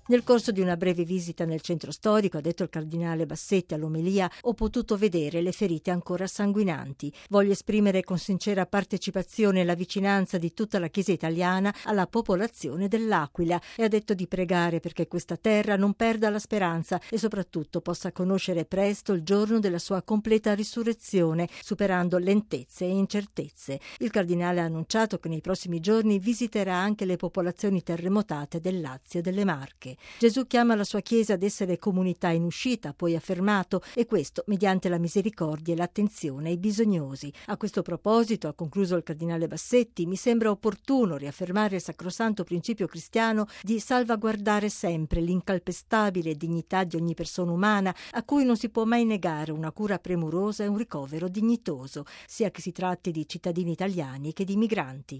Nel corso di una breve visita nel centro storico, ha detto il cardinale Bassetti all'omelia, ho potuto vedere le ferite ancora sanguinanti. Voglio esprimere con sincera partecipazione la vicinanza di tutta la Chiesa italiana alla popolazione dell'Aquila e ha detto di pregare perché questa terra non perda la speranza e soprattutto possa conoscere presto il giorno della sua completa risurrezione, superando lentezze e incertezze. Il cardinale ha annunciato che nei prossimi giorni visiterà anche le popolazioni terremotate del Lazio e delle Marche. Gesù chiama la sua Chiesa ad essere comunità in uscita, poi affermato, e questo mediante la misericordia e l'attenzione ai bisognosi. A questo proposito, ha concluso il cardinale Bassetti, mi sembra opportuno riaffermare il sacrosanto principio cristiano di salvaguardare sempre l'incalpestabile dignità di ogni persona umana, a cui non si può mai negare una cura premurosa e un ricovero dignitoso, sia che si tratti di cittadini italiani che di migranti.